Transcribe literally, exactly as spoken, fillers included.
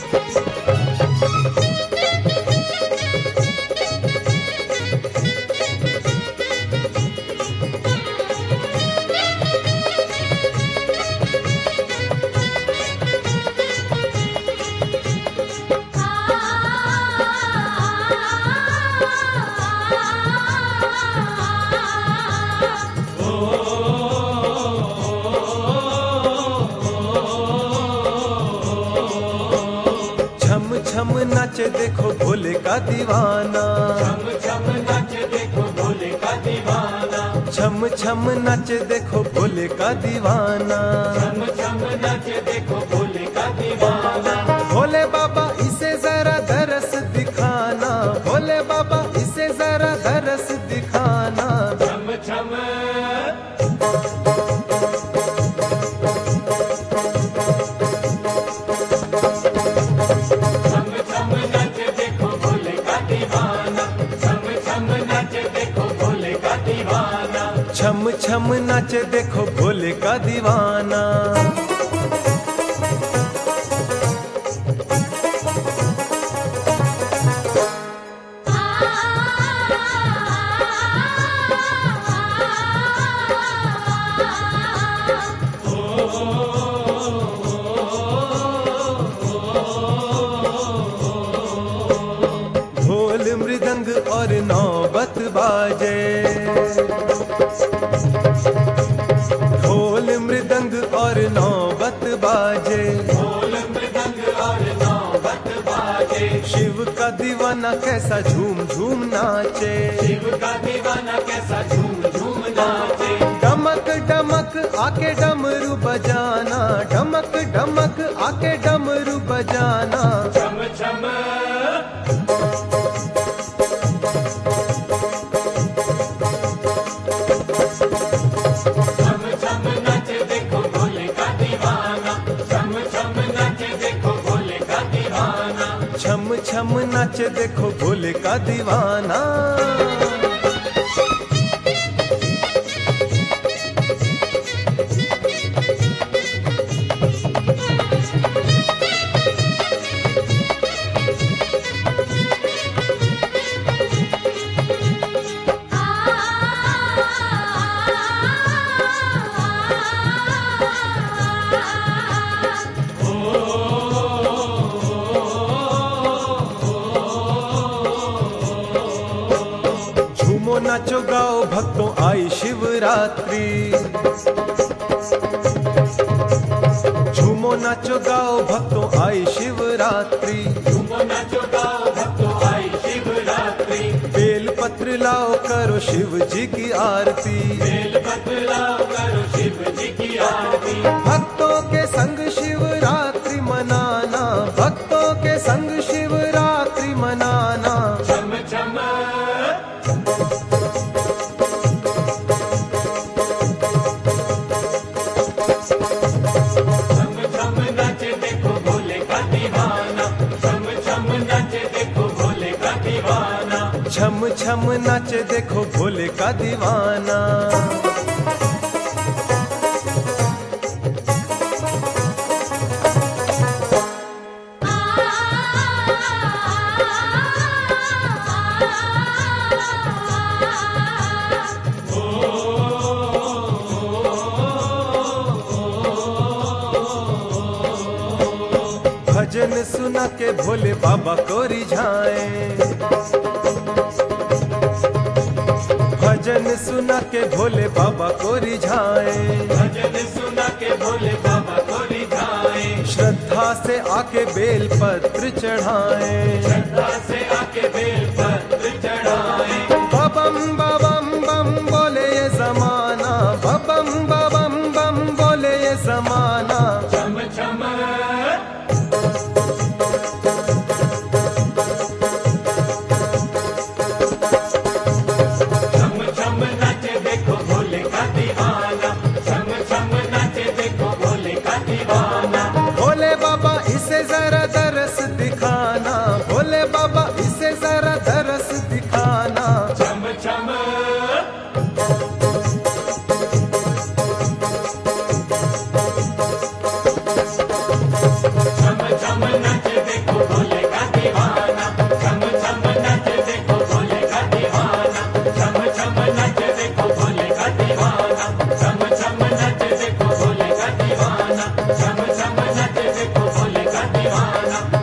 छम नाचे देखो भोले का दीवाना, छम छम नाचे देखो भोले का दीवाना, छम छम नाचे देखो भोले का दीवाना, छम छम नाचे देखो भोले का दीवाना। भोले बाबा इसे जरा दरस दिखाना, भोले बाबा इसे जरा दरस दिखाना। छम छम छम छम नाचे देखो भोले का दीवाना। ढोल मृदंग और नौबत बाजे, ढोल मृदंग और नौबत बाजे, ढोल मृदंग और नौबत बाजे। शिव का दीवाना कैसा झूम झूम नाचे, शिव का दीवाना कैसा झूम झूम नाचे। डमक डमक आके डमरू बजाना, डमक डमक आके डमरू बजाना। छम छम छम छम नाचे देखो भोले का दीवाना। झूमो नाचो गाओ भक्तों आई शिवरात्रि, झूमो नाचो गाओ भक्तों आई शिवरात्रि, झूमो नाचो गाओ भक्तों आई शिवरात्रि। बेल पत्र लाओ करो शिव जी की आरती, बेल पत्र लाओ करो शिव जी की आरती। भक्तों के संग शिवरात्रि मनाना, भक्तों के संग शिवरात्रि मनाना। छम छम छम छम नाचे देखो भोले का दीवाना। भजन सुना के भोले बाबा को रिझाएं, भजन सुना के भोले बाबा को रिझाएं, भजन सुना के भोले बाबा को रिझाएं। श्रद्धा से आके बेल पत्र चढ़ाएं, श्रद्धा से आके बेल पत्र चढ़ाएं। बबम बबम बम बोले ये जमाना, बबम बबम बम बोले ये जमाना। छम छम भोले बाबा इसे जरा दरस दिखाना, भोले बाबा इसे जरा दीवाना